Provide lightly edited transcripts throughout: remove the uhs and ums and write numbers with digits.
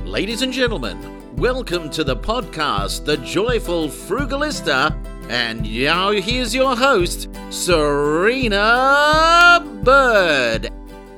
Ladies and gentlemen, welcome to the podcast, The Joyful Frugalista, and now here's your host, Serena Bird.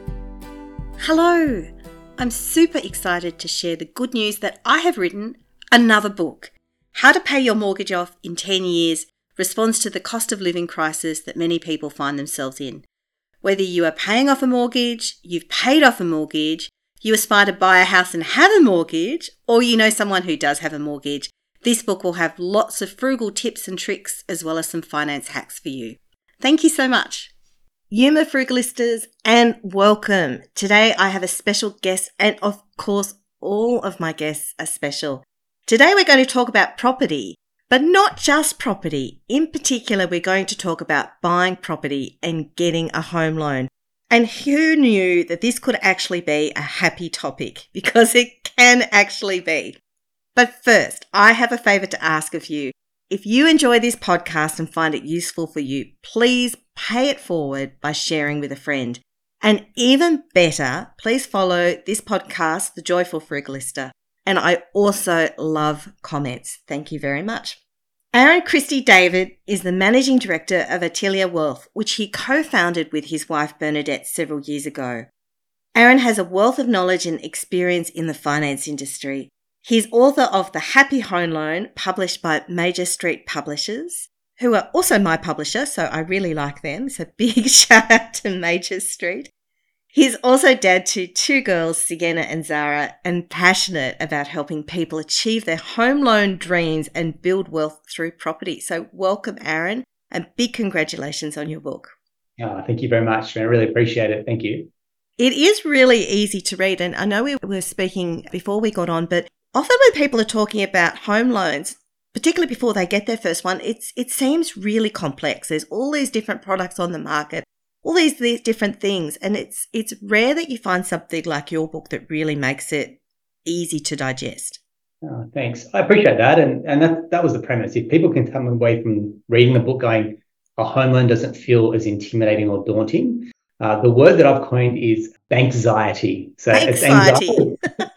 Hello, I'm super excited to share the good news that I have written another book, How to Pay Your Mortgage Off in 10 Years, responds to the cost of living crisis that many people find themselves in. Whether you are paying off a mortgage, you've paid off a mortgage, you aspire to buy a house and have a mortgage, or you know someone who does have a mortgage, this book will have lots of frugal tips and tricks as well as some finance hacks for you. Thank you so much. Yuma Frugalistas, and welcome. Today I have a special guest, and of course all of my guests are special. Today we're going to talk about property, but not just property. In particular, we're going to talk about buying property and getting a home loan. And who knew that this could actually be a happy topic? Because it can actually be. But first, I have a favour to ask of you. If you enjoy this podcast and find it useful for you, please pay it forward by sharing with a friend. And even better, please follow this podcast, The Joyful Frugalista. And I also love comments. Thank you very much. Aaron Christie David is the Managing Director of Atelier Wealth, which he co-founded with his wife Bernadette several years ago. Aaron has a wealth of knowledge and experience in the finance industry. He's author of The Happy Home Loan, published by Major Street Publishers, who are also my publisher, so I really like them. So big shout out to Major Street. He's also dad to two girls, Sienna and Zara, and passionate about helping people achieve their home loan dreams and build wealth through property. So welcome, Aaron, and big congratulations on your book. Oh, thank you very much. I really appreciate it. Thank you. It is really easy to read, and I know we were speaking before we got on, but often when people are talking about home loans, particularly before they get their first one, it seems really complex. There's all these different products on the market, all these different things. And it's rare that you find something like your book that really makes it easy to digest. Oh, thanks. I appreciate that. And that was the premise. If people can come away from reading the book going, a home loan doesn't feel as intimidating or daunting. The word that I've coined is bankxiety. So it's anxiety.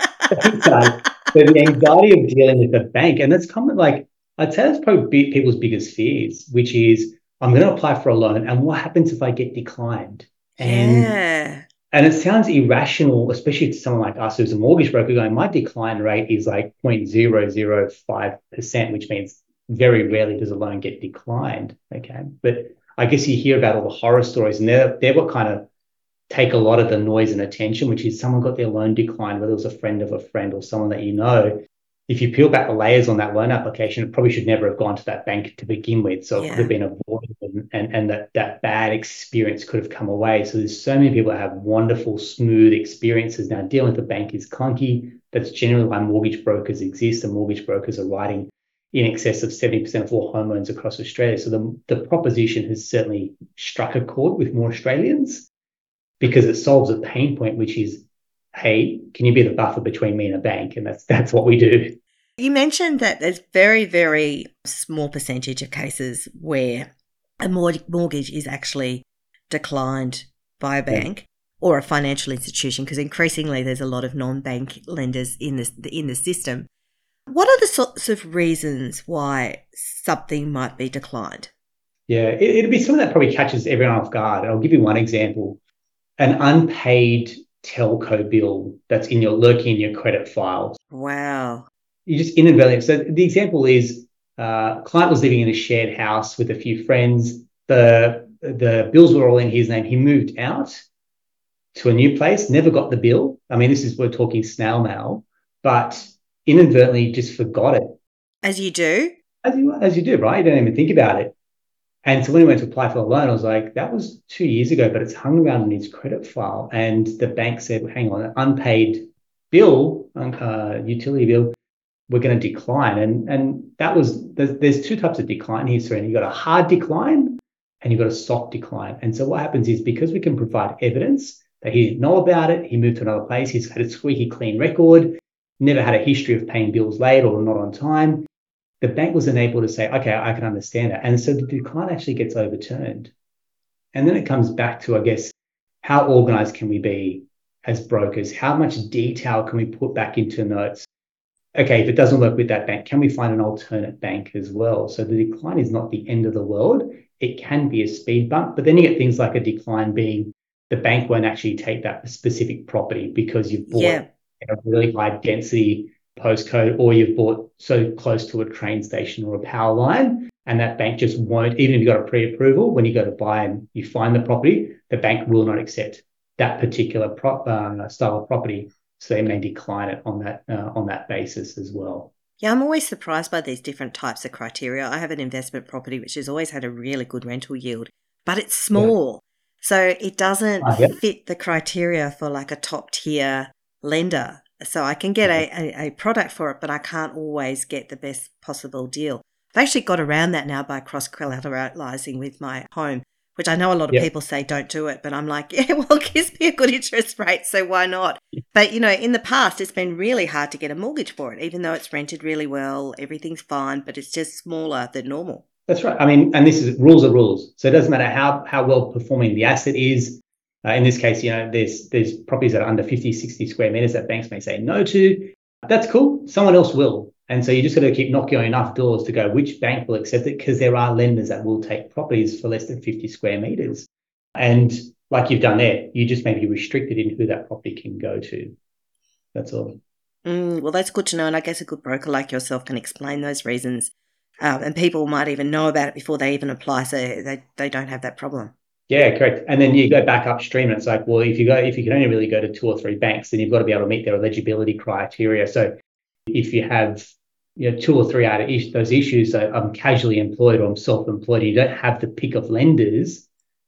So the anxiety of dealing with a bank. And that's common, like I'd say that's probably people's biggest fears, which is, I'm going to apply for a loan, and what happens if I get declined? And it sounds irrational, especially to someone like us who's a mortgage broker going, my decline rate is like 0.005%, which means very rarely does a loan get declined. Okay. But I guess you hear about all the horror stories, and they're what kind of take a lot of the noise and attention, which is someone got their loan declined, whether it was a friend of a friend or someone that you know. If you peel back the layers on that loan application, it probably should never have gone to that bank to begin with. So it could have been avoided, and that bad experience could have come away. So there's so many people that have wonderful, smooth experiences. Now, dealing with the bank is clunky. That's generally why mortgage brokers exist, and mortgage brokers are writing in excess of 70% of all home loans across Australia. So the proposition has certainly struck a chord with more Australians because it solves a pain point, which is, hey, can you be the buffer between me and a bank? And that's what we do. You mentioned that there's very, very small percentage of cases where a mortgage is actually declined by a bank or a financial institution, because increasingly there's a lot of non-bank lenders in the system. What are the sorts of reasons why something might be declined? Yeah, it'd be something that probably catches everyone off guard. I'll give you one example. An unpaid telco bill that's lurking in your credit files. Wow. You just inadvertently. So the example is a client was living in a shared house with a few friends. The bills were all in his name. He moved out to a new place, never got the bill. I mean, we're talking snail mail, but inadvertently just forgot it. As you do? As you do, right? You don't even think about it. And so when he went to apply for the loan, I was like, that was 2 years ago, but it's hung around in his credit file. And the bank said, hang on, an unpaid bill, utility bill, we're going to decline. And there's two types of decline here, Serena. You've got a hard decline and you've got a soft decline. And so what happens is, because we can provide evidence that he didn't know about it, he moved to another place, he's had a squeaky clean record, never had a history of paying bills late or not on time, the bank was unable to say, okay, I can understand that. And so the decline actually gets overturned. And then it comes back to, I guess, how organized can we be as brokers? How much detail can we put back into notes? Okay, if it doesn't work with that bank, can we find an alternate bank as well? So the decline is not the end of the world. It can be a speed bump, but then you get things like a decline being the bank won't actually take that specific property because you've bought a really high density postcode, or you've bought so close to a train station or a power line, and that bank just won't, even if you've got a pre-approval, when you go to buy and you find the property, the bank will not accept that particular style of property. So they may decline it on that basis as well. Yeah, I'm always surprised by these different types of criteria. I have an investment property which has always had a really good rental yield, but it's small. So it doesn't fit the criteria for like a top tier lender. So I can get a product for it, but I can't always get the best possible deal. I've actually got around that now by cross-collateralizing with my home, which I know a lot of people say don't do it, but I'm like, yeah, well, it gives me a good interest rate, so why not? But, in the past, it's been really hard to get a mortgage for it, even though it's rented really well, everything's fine, but it's just smaller than normal. That's right. I mean, and this is rules are rules. So it doesn't matter how well performing the asset is. In this case, there's properties that are under 50, 60 square meters that banks may say no to. That's cool. Someone else will. And so you just got to keep knocking on enough doors to go, which bank will accept it? Because there are lenders that will take properties for less than 50 square meters. And like you've done there, you just may be restricted in who that property can go to. That's all. Well, that's good to know. And I guess a good broker like yourself can explain those reasons. And people might even know about it before they even apply, so they don't have that problem. Yeah, correct. And then you go back upstream and it's like, well, if you can only really go to 2 or 3 banks, then you've got to be able to meet their eligibility criteria. So if you have 2 or 3 out of those issues, so I'm casually employed or I'm self-employed, and you don't have the pick of lenders,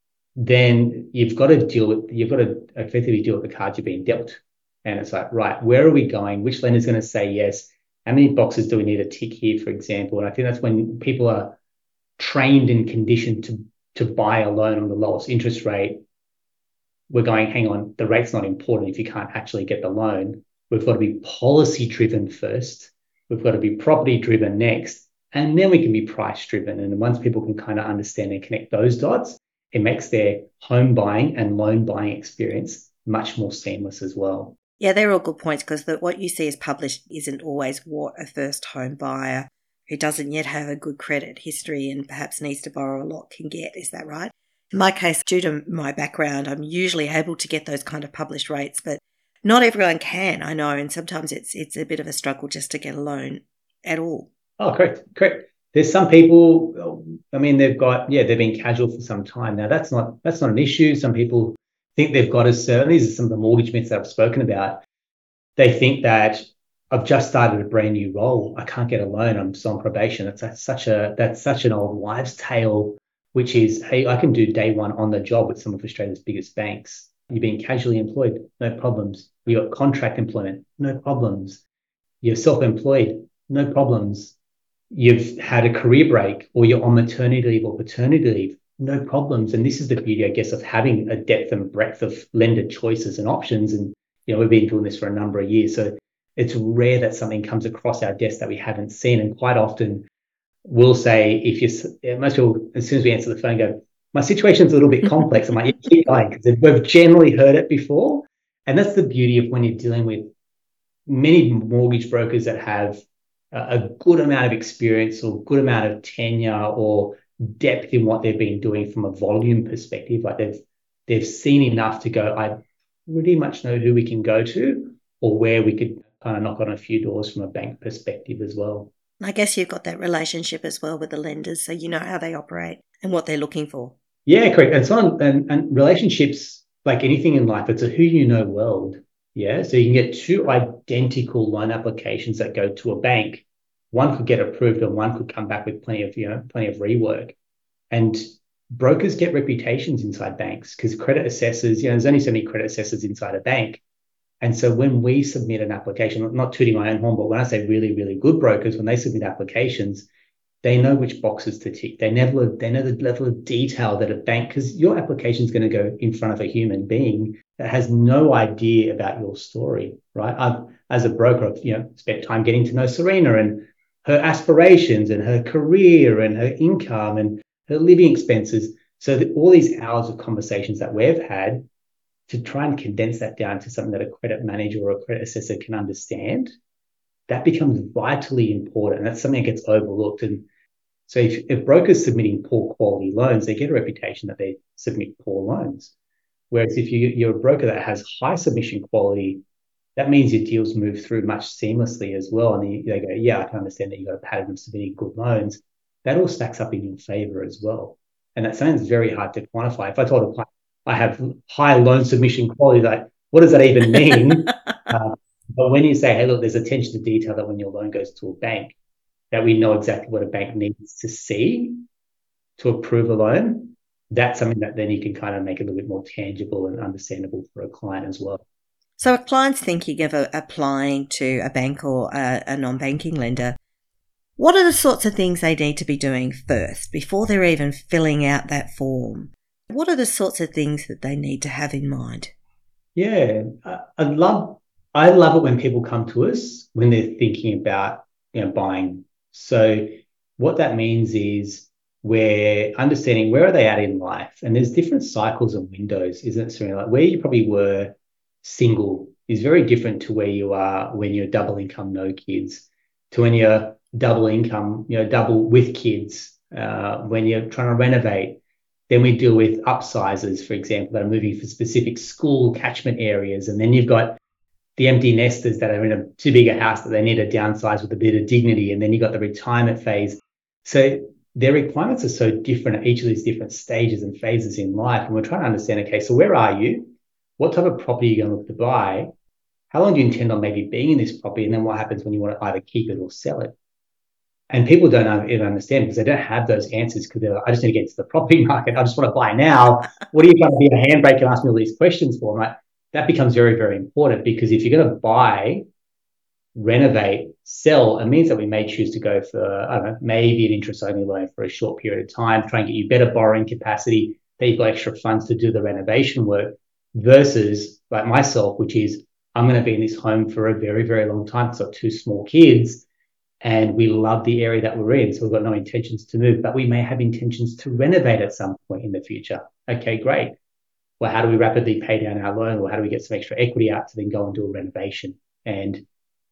then you've got to effectively deal with the cards you're being dealt. And it's like, right, where are we going? Which lender's going to say yes? How many boxes do we need to tick here, for example? And I think that's when people are trained and conditioned to buy a loan on the lowest interest rate. We're going, hang on, the rate's not important if you can't actually get the loan. We've got to be policy driven first. We've got to be property driven next. And then we can be price driven. And once people can kind of understand and connect those dots, it makes their home buying and loan buying experience much more seamless as well. Yeah, they're all good points, because what you see as published isn't always what a first home buyer who doesn't yet have a good credit history and perhaps needs to borrow a lot can get. Is that right? In my case, due to my background, I'm usually able to get those kind of published rates, but not everyone can, I know, and sometimes it's a bit of a struggle just to get a loan at all. Oh, correct. There's some people, I mean, they've been casual for some time now. That's not an issue. Some people think they've got these are some of the mortgage myths that I've spoken about. They think that I've just started a brand new role, I can't get a loan, I'm still on probation. That's such an old wives' tale, which is, hey, I can do day one on the job with some of Australia's biggest banks. You're being casually employed, no problems. You got contract employment, no problems. You're self-employed, no problems. You've had a career break, or you're on maternity leave or paternity leave, no problems. And this is the beauty, I guess, of having a depth and breadth of lender choices and options. And, we've been doing this for a number of years. So it's rare that something comes across our desk that we haven't seen. And quite often we'll say, most people, as soon as we answer the phone, go, my situation's a little bit complex. I'm like, yeah, keep going, because we've generally heard it before. And that's the beauty of when you're dealing with many mortgage brokers that have a good amount of experience or good amount of tenure or depth in what they've been doing from a volume perspective. Like they've seen enough to go, I pretty much know who we can go to, or where we could kind of knock on a few doors from a bank perspective as well. I guess you've got that relationship as well with the lenders, so you know how they operate and what they're looking for. Yeah, correct. And so on, and relationships, like anything in life, it's a who you know world. Yeah. So you can get 2 identical loan applications that go to a bank. One could get approved and one could come back with plenty of rework. And brokers get reputations inside banks because credit assessors, there's only so many credit assessors inside a bank. And so when we submit an application, not tooting my own horn, but when I say really, really good brokers, when they submit applications, they know which boxes to tick. They know the level of detail that a bank, because your application is going to go in front of a human being that has no idea about your story, right? As a broker, I've spent time getting to know Serena and her aspirations and her career and her income and her living expenses. So that all these hours of conversations that we've had, to try and condense that down to something that a credit manager or a credit assessor can understand, that becomes vitally important. And that's something that gets overlooked. And so if brokers submitting poor quality loans, they get a reputation that they submit poor loans. Whereas if you're a broker that has high submission quality, that means your deals move through much seamlessly as well. And they go, yeah, I can understand that you've got a pattern of submitting good loans. That all stacks up in your favor as well. And that sounds very hard to quantify. If I told a client I have high loan submission quality, like, what does that even mean? But when you say, hey, look, there's attention to detail that when your loan goes to a bank, that we know exactly what a bank needs to see to approve a loan, that's something that then you can kind of make a little bit more tangible and understandable for a client as well. So a client's thinking of applying to a bank or a non-banking lender. What are the sorts of things they need to be doing first before they're even filling out that form? What are the sorts of things that they need to have in mind? Yeah, I love it when people come to us when they're thinking about buying. So what that means is we're understanding where are they at in life, and there's different cycles and windows, isn't it? So like where you probably were single is very different to where you are when you're double income, no kids, to when you're double income, double with kids, when you're trying to renovate. Then we deal with upsizers, for example, that are moving for specific school catchment areas. And then you've got the empty nesters that are in a too big a house that they need to downsize with a bit of dignity. And then you've got the retirement phase. So their requirements are so different at each of these different stages and phases in life. And we're trying to understand, okay, so where are you? What type of property are you going to look to buy? How long do you intend on maybe being in this property? And then what happens when you want to either keep it or sell it? And people don't even understand because they don't have those answers because they're like, I just need to get into the property market. I just want to buy now. What are you trying to be a handbrake and ask me all these questions for? Like, that becomes very, very important because if you're going to buy, renovate, sell, it means that we may choose to go for, I don't know, maybe an interest-only loan for a short period of time, try and get you better borrowing capacity, that you've got extra funds to do the renovation work versus like myself, which is I'm going to be in this home for a very, very long time because I've got two small kids. And we love the area that we're in, so we've got no intentions to move, but we may have intentions to renovate at some point in the future. Okay, great. Well, how do we rapidly pay down our loan, or how do we get some extra equity out to then go and do a renovation? And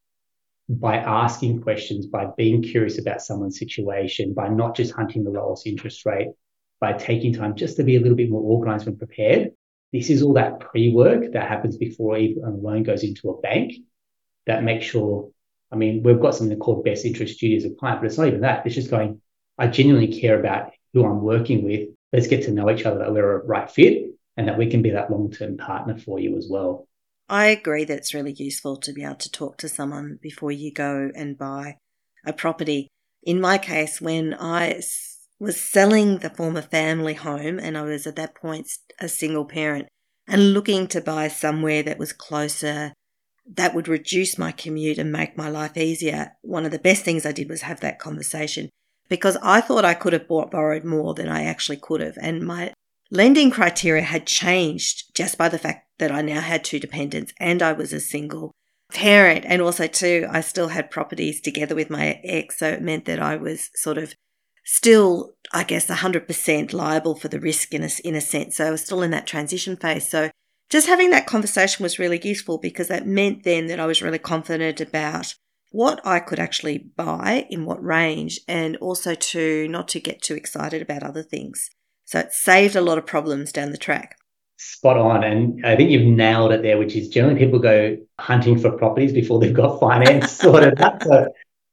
by asking questions, by being curious about someone's situation, by not just hunting the lowest interest rate, by taking time just to be a little bit more organized and prepared, this is all that pre-work that happens before even a loan goes into a bank that makes sure. I mean, we've got something called best interest duty as a client, but it's not even that. It's just going, I genuinely care about who I'm working with. Let's get to know each other, that we're a right fit and that we can be that long-term partner for you as well. I agree that it's really useful to be able to talk to someone before you go and buy a property. In my case, when I was selling the former family home and I was at that point a single parent and looking to buy somewhere that was closer, that would reduce my commute and make my life easier, one of the best things I did was have that conversation because I thought I could have borrowed more than I actually could have. And my lending criteria had changed just by the fact that I now had two dependents and I was a single parent. And also too, I still had properties together with my ex. So it meant that I was sort of still, I guess, 100% liable for the risk in a sense. So I was still in that transition phase. So just having that conversation was really useful because that meant then that I was really confident about what I could actually buy in what range and also to not to get too excited about other things. So it saved a lot of problems down the track. Spot on. And I think you've nailed it there, which is generally people go hunting for properties before they've got finance sorted out. So,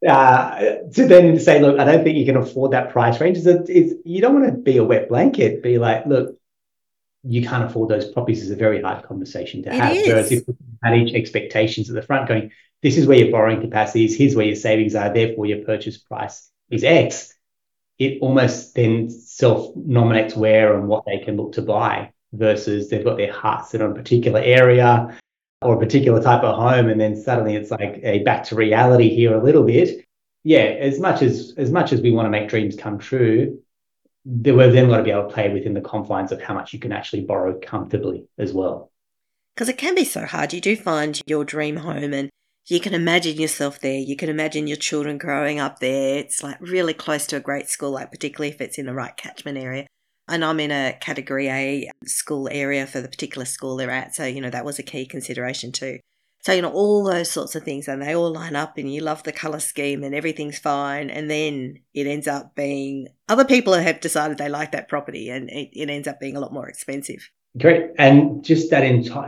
to then say, look, I don't think you can afford that price range. You don't want to be a wet blanket. Be like, look, you can't afford those properties is a very hard conversation to have. Whereas if we manage expectations at the front going, this is where your borrowing capacity is, here's where your savings are, therefore your purchase price is X, it almost then self-nominates where and what they can look to buy versus they've got their heart set on a particular area or a particular type of home and then suddenly it's like a back to reality here a little bit. Yeah, as much as we want to make dreams come true, we've then got to be able to play within the confines of how much you can actually borrow comfortably as well. Because it can be so hard. You do find your dream home and you can imagine yourself there. You can imagine your children growing up there. It's like really close to a great school, like particularly if it's in the right catchment area. And I'm in a category A school area for the particular school they're at. So, that was a key consideration too. So, all those sorts of things, and they all line up and you love the colour scheme and everything's fine. And then it ends up being other people have decided they like that property and it ends up being a lot more expensive. Great. And just that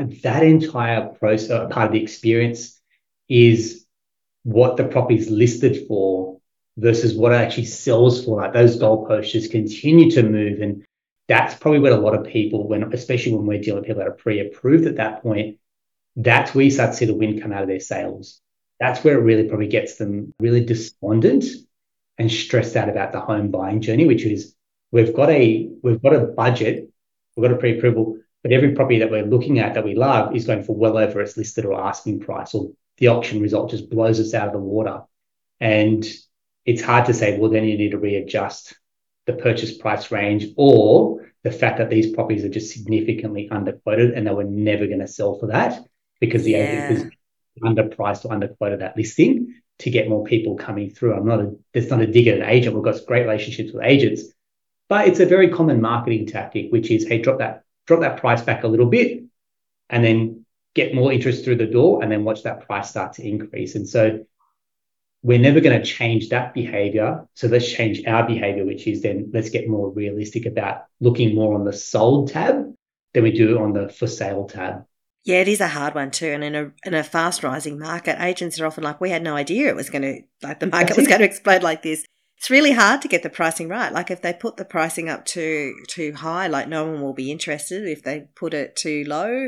entire process, part of the experience is what the property is listed for versus what it actually sells for. Like those goalposts just continue to move. And that's probably what a lot of people, especially when we're dealing with people that are pre-approved at that point, that's where you start to see the wind come out of their sails. That's where it really probably gets them really despondent and stressed out about the home buying journey, which is we've got a budget, we've got a pre-approval, but every property that we're looking at that we love is going for well over its listed or asking price, or the auction result just blows us out of the water. And it's hard to say, well, then you need to readjust the purchase price range, or the fact that these properties are just significantly underquoted and they were never going to sell for that because the agent is underpriced or underquoted that listing to get more people coming through. It's not a dig at an agent. We've got great relationships with agents, but it's a very common marketing tactic, which is, hey, drop that price back a little bit and then get more interest through the door and then watch that price start to increase. And so we're never going to change that behavior. So let's change our behavior, which is then let's get more realistic about looking more on the sold tab than we do on the for sale tab. Yeah, it is a hard one too. And in a fast rising market, agents are often like, we had no idea it was going to, like the market was going to explode like this. It's really hard to get the pricing right. Like if they put the pricing up too high, like no one will be interested. If they put it too low,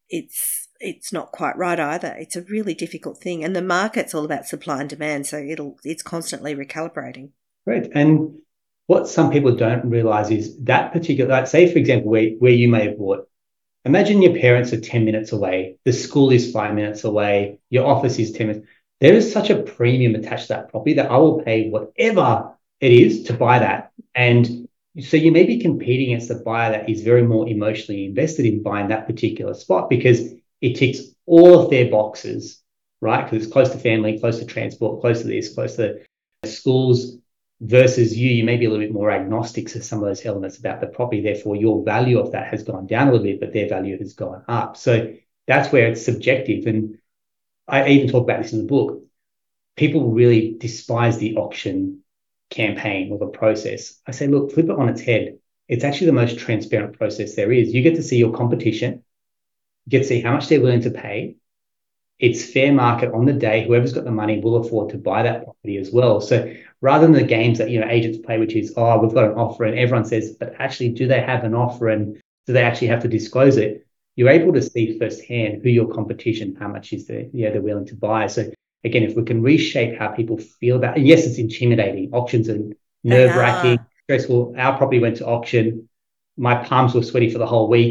it's not quite right either. It's a really difficult thing. And the market's all about supply and demand, so it's constantly recalibrating. Right. And what some people don't realise is that particular, like say, for example, where you may have bought, imagine your parents are 10 minutes away, the school is 5 minutes away, your office is 10 minutes. There is such a premium attached to that property that I will pay whatever it is to buy that. And so you may be competing against a buyer that is very more emotionally invested in buying that particular spot because it ticks all of their boxes, right? Because it's close to family, close to transport, close to this, close to schools, versus you may be a little bit more agnostic to some of those elements about the property. Therefore, your value of that has gone down a little bit, but their value has gone up. So that's where it's subjective. And I even talk about this in the book. People really despise the auction campaign or the process. I say, look, flip it on its head. It's actually the most transparent process there is. You get to see your competition. You get to see how much they're willing to pay. It's fair market on the day. Whoever's got the money will afford to buy that property as well. So rather than the games that agents play, which is, oh, we've got an offer, and everyone says, but actually, do they have an offer and do they actually have to disclose it? You're able to see firsthand who your competition, how much is they're willing to buy. So again, if we can reshape how people feel about, and yes, it's intimidating. Auctions are nerve-wracking, stressful. Our property went to auction. My palms were sweaty for the whole week.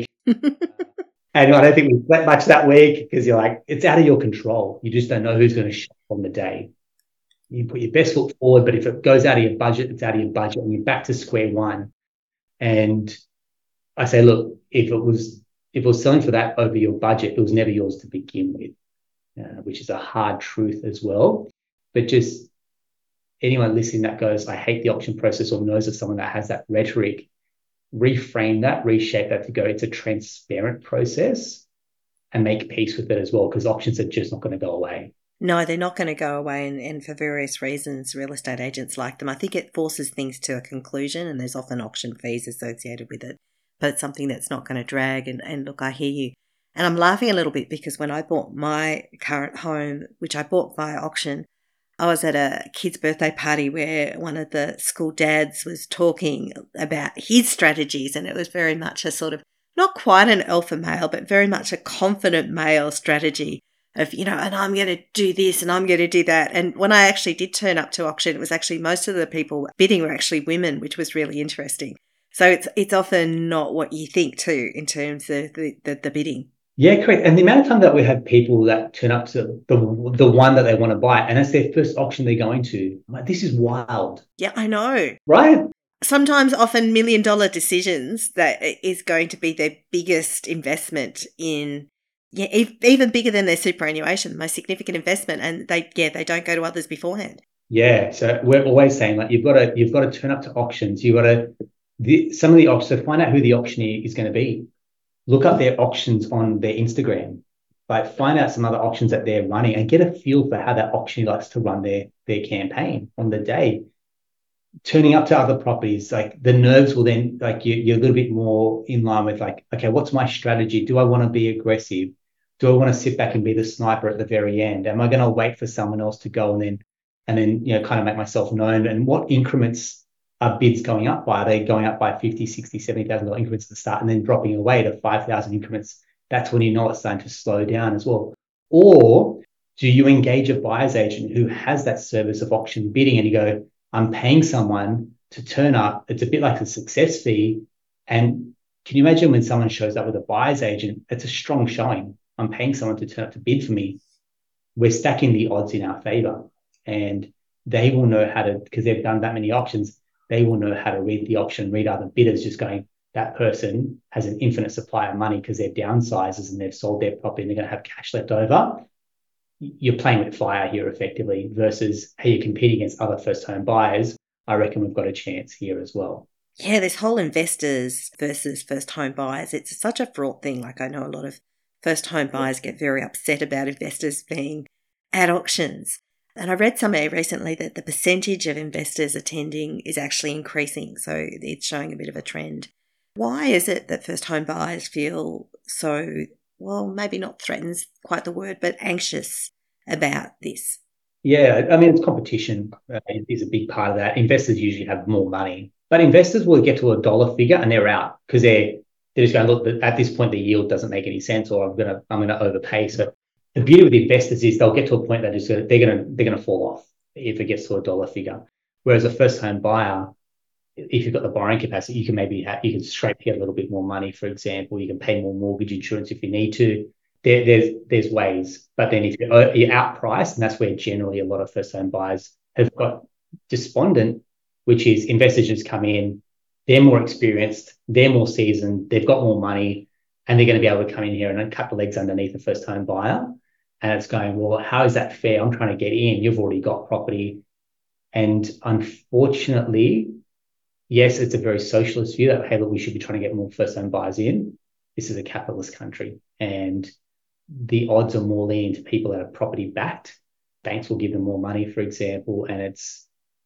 And I don't think we slept much that week because you're like, it's out of your control. You just don't know who's going to shop on the day. You put your best foot forward, but if it goes out of your budget, it's out of your budget and you're back to square one. And I say, look, if it was selling for that over your budget, it was never yours to begin with, which is a hard truth as well. But just anyone listening that goes, I hate the auction process, or knows of someone that has that rhetoric, reframe that, reshape that to go, it's a transparent process, and make peace with it as well, because auctions are just not going to go away. No, they're not going to go away, and for various reasons, real estate agents like them. I think it forces things to a conclusion, and there's often auction fees associated with it, but it's something that's not going to drag. And look, I hear you. And I'm laughing a little bit because when I bought my current home, which I bought via auction, I was at a kid's birthday party where one of the school dads was talking about his strategies, and it was very much a sort of, not quite an alpha male, but very much a confident male strategy of, and I'm going to do this and I'm going to do that. And when I actually did turn up to auction, it was actually most of the people bidding were actually women, which was really interesting. So it's often not what you think too in terms of the bidding. Yeah, correct. And the amount of time that we have people that turn up to the one that they want to buy, and that's their first auction they're going to. I'm like, this is wild. Yeah, I know. Right? Sometimes often $1 million decisions that is going to be their biggest investment in, even bigger than their superannuation, the most significant investment, and they don't go to others beforehand. Yeah, so we're always saying, like, you've got to turn up to auctions. You've got to some of the auctions, so find out who the auctioneer is going to be. Look up their auctions on their Instagram. Like find out some other auctions that they're running and get a feel for how that auctioneer likes to run their campaign on the day. Turning up to other properties, like the nerves will then, like you're a little bit more in line with like, okay, what's my strategy? Do I want to be aggressive? Do I want to sit back and be the sniper at the very end? Am I going to wait for someone else to go and then kind of make myself known? And what increments are bids going up by? Are they going up by 50, 60, $70,000 increments at the start and then dropping away to 5,000 increments? That's when you know it's starting to slow down as well. Or do you engage a buyer's agent who has that service of auction bidding and you go, I'm paying someone to turn up. It's a bit like a success fee. And can you imagine when someone shows up with a buyer's agent? It's a strong showing. I'm paying someone to turn up to bid for me. We're stacking the odds in our favor. And they will know how to, because they've done that many auctions, they will know how to read the auction, read other bidders just going, that person has an infinite supply of money because they're downsizers and they've sold their property and they're going to have cash left over. You're playing with fire here effectively versus how you compete against other first home buyers. I reckon we've got a chance here as well. Yeah, this whole investors versus first home buyers, it's such a fraught thing. Like I know a lot of first home buyers get very upset about investors being at auctions. And I read somewhere recently that the percentage of investors attending is actually increasing. So it's showing a bit of a trend. Why is it that first home buyers feel so, well, maybe not threatened, quite the word, but anxious about this? Yeah, I mean, it's competition is a big part of that. Investors usually have more money, but investors will get to a dollar figure and they're out because they're just going, look, at this point, the yield doesn't make any sense or I'm gonna overpay. So the beauty with investors is they'll get to a point that they're gonna fall off if it gets to a dollar figure. Whereas a first home buyer, if you've got the borrowing capacity, you can scrape here a little bit more money, for example. You can pay more mortgage insurance if you need to. There's ways, but then if you're outpriced, and that's where generally a lot of first home buyers have got despondent, which is investors just come in, they're more experienced, they're more seasoned, they've got more money, and they're going to be able to come in here and cut the legs underneath a first home buyer. And it's going, well, how is that fair? I'm trying to get in. You've already got property. And unfortunately, yes, it's a very socialist view that, hey, look, we should be trying to get more first-home buyers in. This is a capitalist country, and the odds are more leaning to people that are property-backed. Banks will give them more money, for example, and it's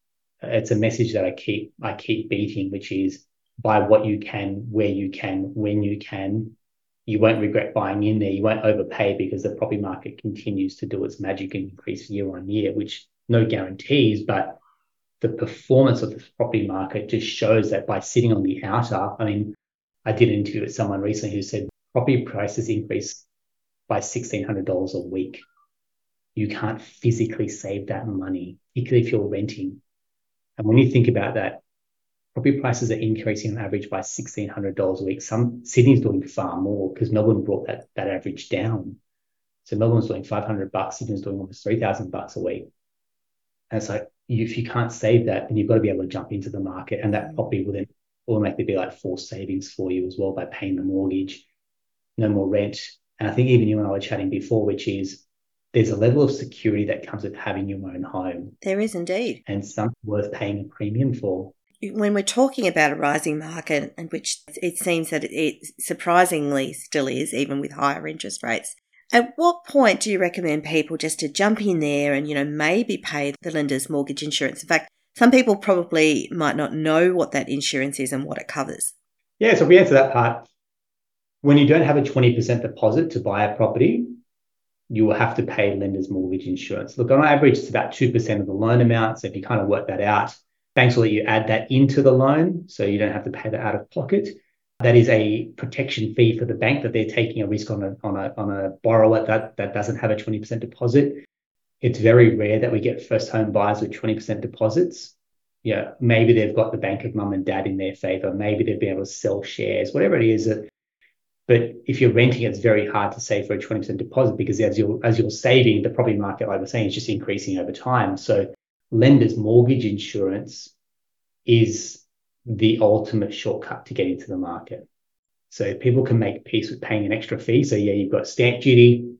a message that I keep beating, which is buy what you can, where you can, when you can. You won't regret buying in there. You won't overpay because the property market continues to do its magic and increase year on year, which no guarantees, but the performance of the property market just shows that by sitting on the outer, I mean, I did an interview with someone recently who said property prices increase by $1,600 a week. You can't physically save that money, particularly if you're renting. And when you think about that, property prices are increasing on average by $1,600 a week. Sydney's doing far more because Melbourne brought that average down. So Melbourne's doing $500, Sydney's doing almost $3,000 a week. And it's like, if you can't save that, then you've got to be able to jump into the market, and that property will then automatically be like forced savings for you as well by paying the mortgage, no more rent. And I think even you and I were chatting before, which is there's a level of security that comes with having your own home. There is indeed. And something worth paying a premium for. When we're talking about a rising market, and which it seems that it surprisingly still is, even with higher interest rates, at what point do you recommend people just to jump in there and, maybe pay the lender's mortgage insurance? In fact, some people probably might not know what that insurance is and what it covers. Yeah, so if we answer that part, when you don't have a 20% deposit to buy a property, you will have to pay lender's mortgage insurance. Look, on average, it's about 2% of the loan amount. So if you kind of work that out, banks will let you add that into the loan so you don't have to pay that out of pocket. That is a protection fee for the bank that they're taking a risk on a borrower that doesn't have a 20% deposit. It's very rare that we get first home buyers with 20% deposits. Yeah, maybe they've got the bank of mum and dad in their favor. Maybe they've been able to sell shares, whatever it is. But if you're renting, it's very hard to save for a 20% deposit because as you're saving, the property market, like we're saying, is just increasing over time. So lender's mortgage insurance is the ultimate shortcut to get into the market. So people can make peace with paying an extra fee. So yeah, you've got stamp duty,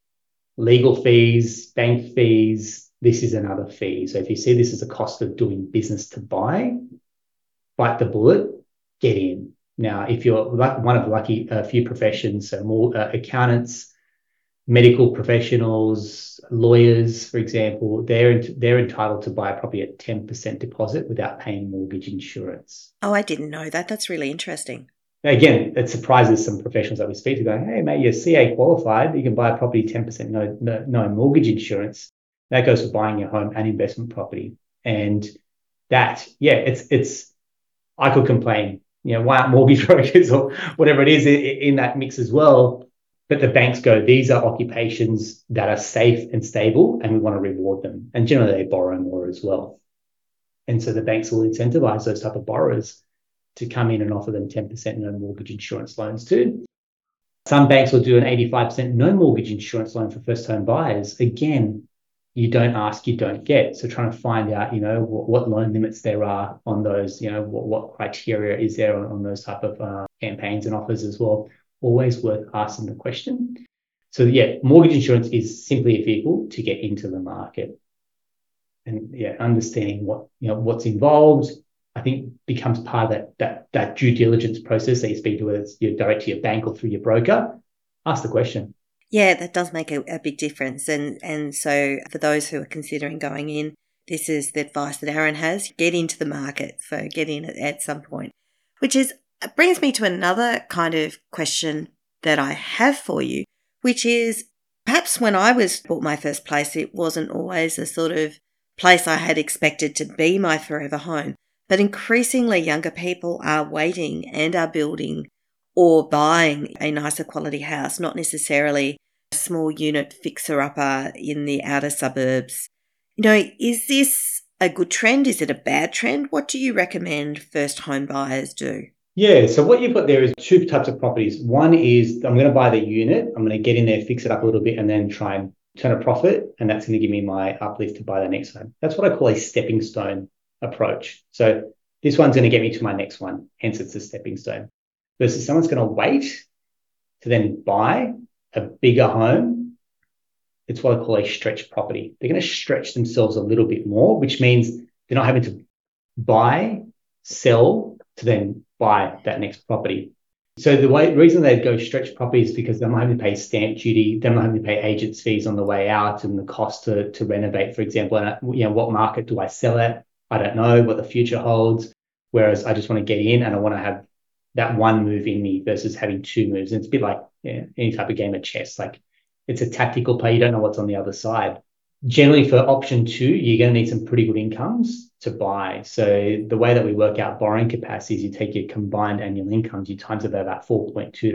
legal fees, bank fees. This is another fee. So if you see this as a cost of doing business to buy, bite the bullet get in. Now, if you're like one of the lucky few professions, so more accountants, medical professionals, lawyers, for example, they're entitled to buy a property at 10% deposit without paying mortgage insurance. Oh, I didn't know that. That's really interesting. Now, again, it surprises some professionals that we speak to going, hey, mate, you're CA qualified. You can buy a property 10% no mortgage insurance. That goes for buying your home and investment property. And that, it's I could complain, why aren't mortgage brokers or whatever it is in that mix as well? But the banks go, these are occupations that are safe and stable, and we want to reward them. And generally, they borrow more as well. And so the banks will incentivize those type of borrowers to come in and offer them 10% no mortgage insurance loans too. Some banks will do an 85% no mortgage insurance loan for first home buyers. Again, you don't ask, you don't get. So trying to find out, what loan limits there are on those, what criteria is there on those type of campaigns and offers as well. Always worth asking the question. So mortgage insurance is simply a vehicle to get into the market. And understanding what's involved, I think becomes part of that due diligence process that you speak to, whether it's direct to your bank or through your broker. Ask the question. Yeah, that does make a big difference. And so for those who are considering going in, this is the advice that Aaron has. Get into the market. So get in at some point, which brings me to another kind of question that I have for you, which is perhaps when I bought my first place, it wasn't always the sort of place I had expected to be my forever home. But increasingly younger people are waiting and are building or buying a nicer quality house, not necessarily a small unit fixer-upper in the outer suburbs. Is this a good trend? Is it a bad trend? What do you recommend first home buyers do? Yeah, so what you've got there is two types of properties. One is I'm going to buy the unit, I'm going to get in there, fix it up a little bit, and then try and turn a profit, and that's going to give me my uplift to buy the next home. That's what I call a stepping stone approach. So this one's going to get me to my next one, hence it's a stepping stone. Versus someone's going to wait to then buy a bigger home. It's what I call a stretch property. They're going to stretch themselves a little bit more, which means they're not having to buy, sell to then buy that next property. So the reason they go stretch property is because they're not having to pay stamp duty, they're not having to pay agents' fees on the way out, and the cost to renovate, for example. And what market do I sell at? I don't know what the future holds. Whereas I just want to get in and I want to have that one move in me versus having two moves. And it's a bit like any type of game of chess. Like it's a tactical play. You don't know what's on the other side. Generally for option two, you're going to need some pretty good incomes to buy. So the way that we work out borrowing capacity is you take your combined annual incomes, you times it by about 4.2 to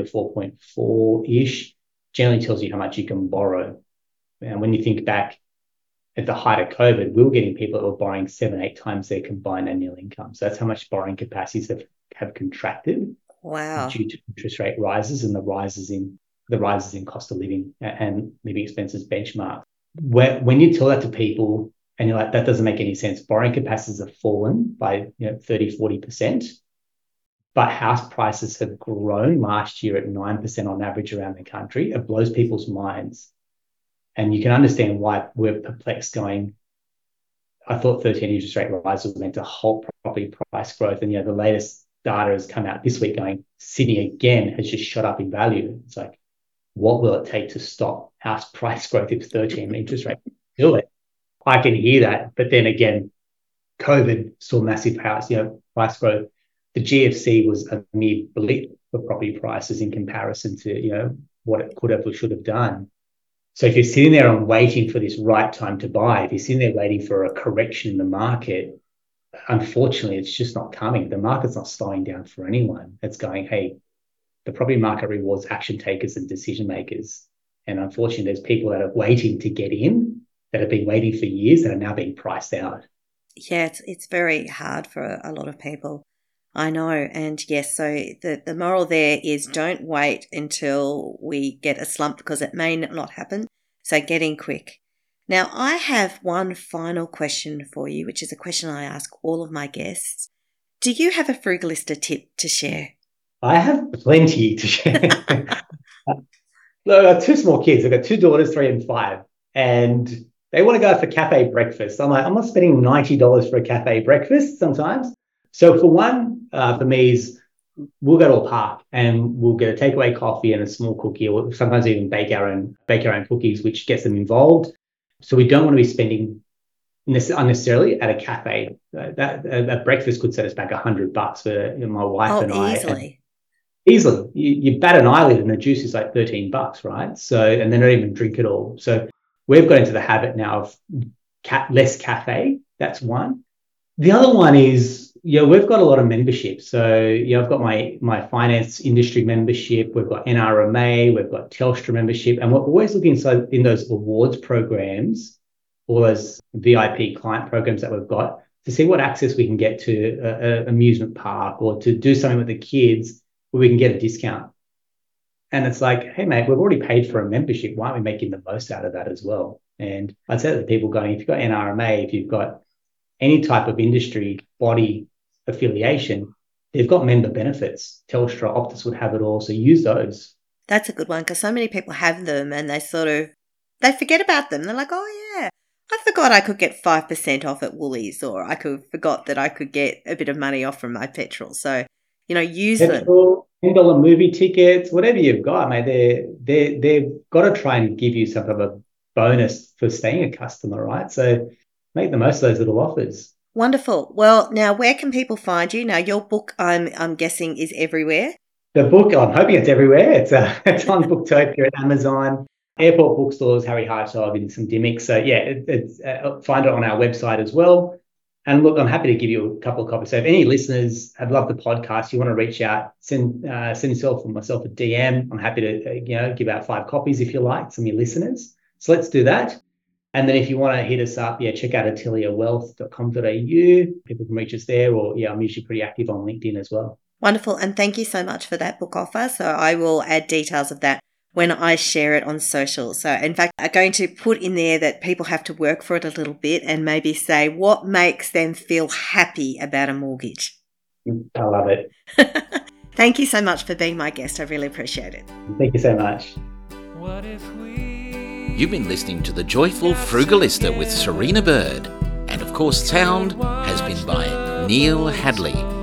4.4-ish, generally tells you how much you can borrow. And when you think back at the height of COVID, we were getting people that were borrowing 7-8 times their combined annual income. So that's how much borrowing capacities have contracted. Wow. Due to interest rate rises and the rises in cost of living and living expenses benchmark. When you tell that to people and you're like, that doesn't make any sense. Borrowing capacities have fallen by 30, 40%, but house prices have grown last year at 9% on average around the country. It blows people's minds. And you can understand why we're perplexed going, I thought 13 interest rate rise was meant to halt property price growth. And the latest data has come out this week going, Sydney again has just shot up in value. It's like, what will it take to stop house price growth if 13 interest rate do it? I can hear that. But then again, COVID saw massive house, price growth. The GFC was a mere blip for property prices in comparison to, what it could have or should have done. So if you're sitting there and waiting for this right time to buy, if you're sitting there waiting for a correction in the market, unfortunately, it's just not coming. The market's not slowing down for anyone. It's going, hey, the property market rewards action takers and decision makers. And unfortunately, there's people that are waiting to get in that have been waiting for years that are now being priced out. Yeah, it's very hard for a lot of people. I know. And yes, so the moral there is don't wait until we get a slump because it may not happen. So get in quick. Now, I have one final question for you, which is a question I ask all of my guests. Do you have a Frugalista tip to share? I have plenty to share. Look, I've got two small kids. I've got two daughters, 3 and 5, and they want to go for cafe breakfast. I'm like, I'm not spending $90 for a cafe breakfast sometimes. So for one, for me is we'll go to a park and we'll get a takeaway coffee and a small cookie, or sometimes even bake our own cookies, which gets them involved. So we don't want to be spending unnecessarily at a cafe. That breakfast could set us back $100 for my wife and I. Easily. Easily. You bat an eyelid and the juice is like $13, right? So, and they don't even drink it all. So we've got into the habit now of less cafe. That's one. The other one is, we've got a lot of memberships. So, I've got my finance industry membership. We've got NRMA. We've got Telstra membership. And we're always looking in those awards programs, all those VIP client programs that we've got, to see what access we can get to an amusement park or to do something with the kids where we can get a discount. And it's like, hey, mate, we've already paid for a membership. Why aren't we making the most out of that as well? And I'd say to the people going, if you've got NRMA, if you've got any type of industry body affiliation, they've got member benefits. Telstra, Optus would have it all. So use those. That's a good one, because so many people have them and they forget about them. They're like, oh, yeah, I forgot I could get 5% off at Woolies, or I forgot that I could get a bit of money off from my petrol. So, use petrol, them. $10 movie tickets, whatever you've got, mate, they've got to try and give you some of a bonus for staying a customer, right? So make the most of those little offers. Wonderful. Well, now where can people find you? Now, your book, I'm guessing, is everywhere. The book, I'm hoping it's everywhere. It's on Booktopia at Amazon, airport bookstores, Harry Hartog, and some Dymocks. So it's find it on our website as well. And look, I'm happy to give you a couple of copies. So if any listeners have loved the podcast, you want to reach out, send yourself or myself a DM. I'm happy to give out 5 copies if you like, some of your listeners. So let's do that. And then if you want to hit us up, check out ateliawealth.com.au. People can reach us there, or I'm usually pretty active on LinkedIn as well. Wonderful. And thank you so much for that book offer. So I will add details of that when I share it on social. So in fact, I'm going to put in there that people have to work for it a little bit and maybe say what makes them feel happy about a mortgage. I love it. Thank you so much for being my guest. I really appreciate it. Thank you so much. You've been listening to The Joyful Frugalista with Serena Bird. And of course, sound has been by Neil Hadley.